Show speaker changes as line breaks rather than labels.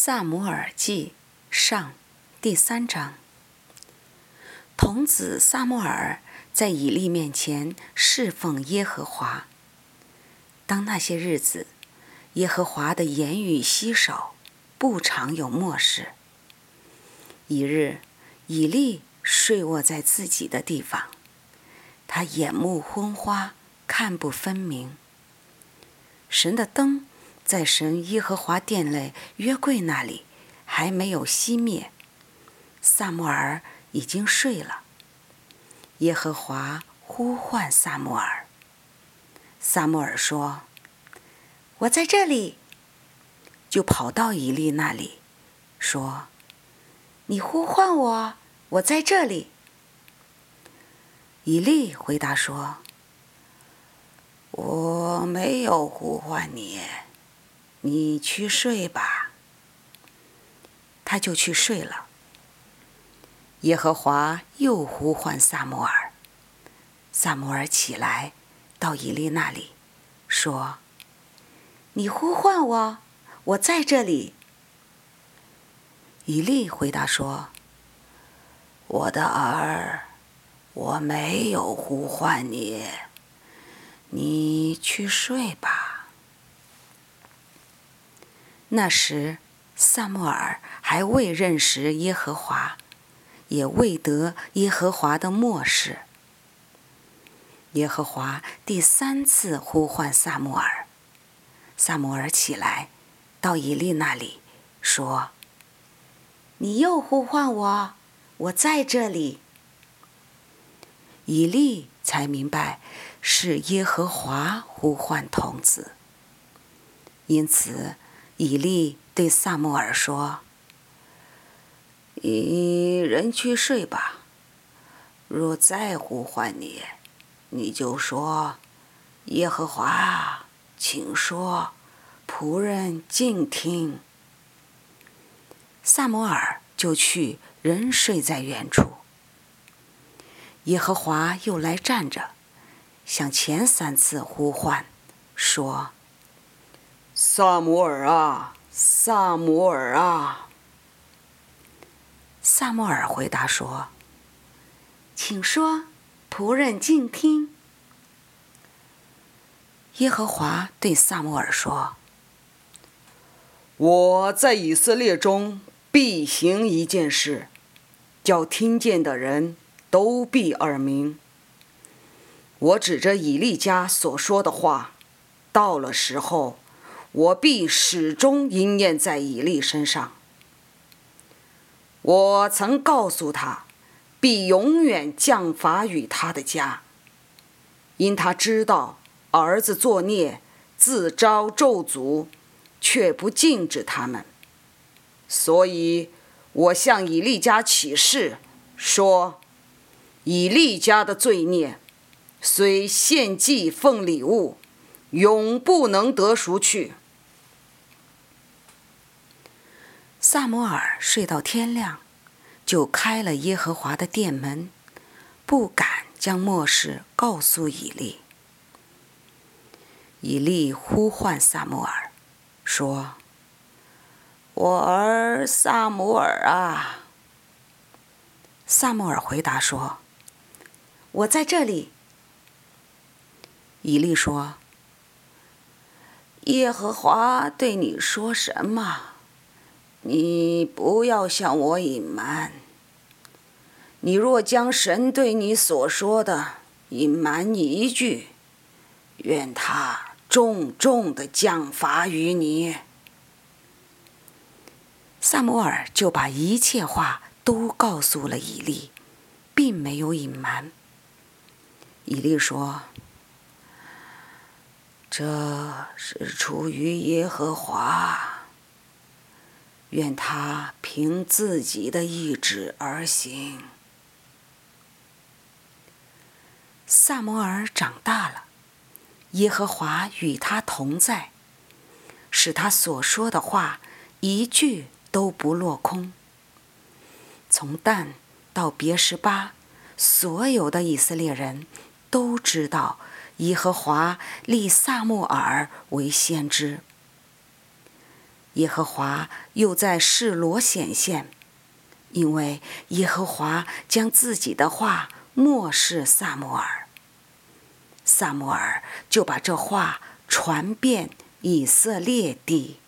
撒母耳记上第3章。童子撒母耳在以利面前侍奉耶和华。当那些日子，耶和华的言语稀少，不常有默示。一日，以利睡卧在自己的地方，他眼目昏花，看不分明。神的灯在神耶和华殿内约柜那里还没有熄灭，撒母耳已经睡了。耶和华呼唤撒母耳，撒母耳说：“我在这里。”就跑到以利那里，说：“你呼唤我，我在这里。”以利回答说：“我没有呼唤你，你去睡吧。”他就去睡了。耶和华又呼唤撒母耳，撒母耳起来，到以利那里，说：“你呼唤我，我在这里。”以利回答说：“我的儿，我没有呼唤你，你去睡吧。”那时，撒母耳还未认识耶和华，也未得耶和华的默示。耶和华第3次呼唤撒母耳，撒母耳起来，到以利那里，说：“你又呼唤我，我在这里。”以利才明白是耶和华呼唤童子，因此以利对撒母耳说：“你人去睡吧，若再呼唤你，你就说：耶和华，请说，仆人静听。”撒母耳就去，人睡在原处。耶和华又来站着，像前3次呼唤，说：“撒母耳啊，撒母耳啊！”撒母耳回答说：“请说，仆人静听。”耶和华对撒母耳说：“我在以色列中必行一件事，叫听见的人都必耳鸣。我指着以利家所说的话，到了时候，我必始终应验在以利身上。我曾告诉他，必永远降罚于他的家，因他知道儿子作孽，自招咒诅，却不禁止他们。所以我向以利家起誓，说：以利家的罪孽，虽献祭奉礼物，永不能得赎去。”撒母耳睡到天亮，就开了耶和华的殿门，不敢将默示告诉以利。以利呼唤撒母耳，说：“我儿撒母耳啊！”撒母耳回答说：“我在这里。”以利说：“耶和华对你说什么？你不要向我隐瞒。你若将神对你所说的隐瞒一句，愿他重重地降罚于你。”撒母耳就把一切话都告诉了以利，并没有隐瞒。以利说：“这是出于耶和华，愿他凭自己的意志而行。”撒母耳长大了，耶和华与他同在，使他所说的话一句都不落空。从但到别是巴，所有的以色列人都知道耶和华立撒母耳为先知。 耶和华又在示罗显现，因为耶和华将自己的话默示撒母耳。撒母耳就把这话传遍以色列地。